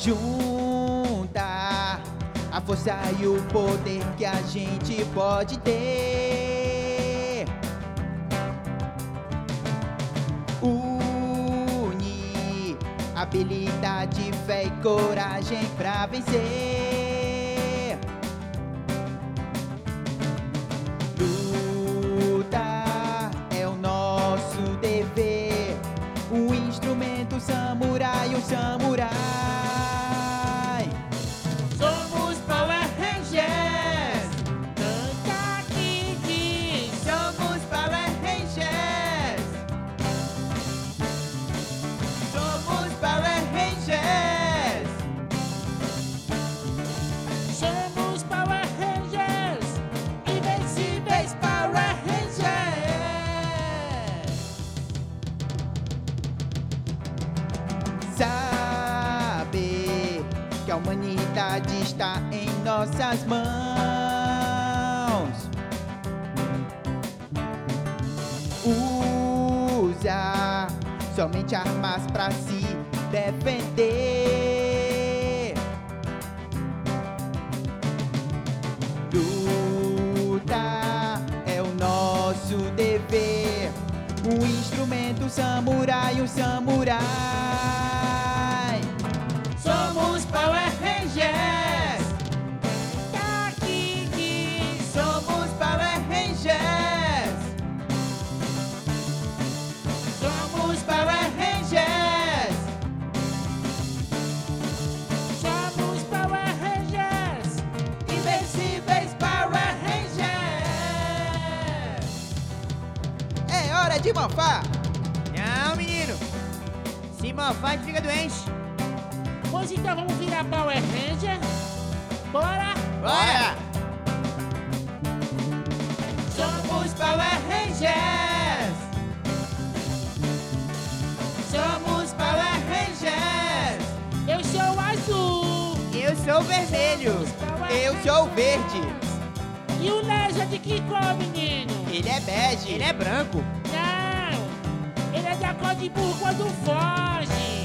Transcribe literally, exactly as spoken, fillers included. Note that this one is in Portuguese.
juntar a força e o poder que a gente pode ter. Unir habilidade, fé e coragem pra vencer. Lutar é o nosso dever. O instrumento samurai, o samurai. Somos Power Rangers. Canta Kid. Somos Power Rangers. Somos Power Rangers. Somos Power Rangers. Invencíveis Power Rangers. Saber que a humanidade está em nossas mãos. Usar somente armas pra se defender. Lutar é o nosso dever. O instrumento samurai, o samurai. Somos Power Rangers. Tá Kid. Somos Power Rangers. Somos Power Rangers. Somos Power Rangers. Invencíveis Power Rangers. É hora de mofar. Não, menino. Se mofar, a gente fica doente. Pois então vamos virar Power Ranger. Bora! Bora! Somos Power Rangers. Somos Power Rangers. Eu sou o azul. Eu sou o vermelho. Power Eu sou o verde. E o Leja de que cor, menino? Ele é bege. Ele é branco. Não! Ele é da cor de burro quando foge.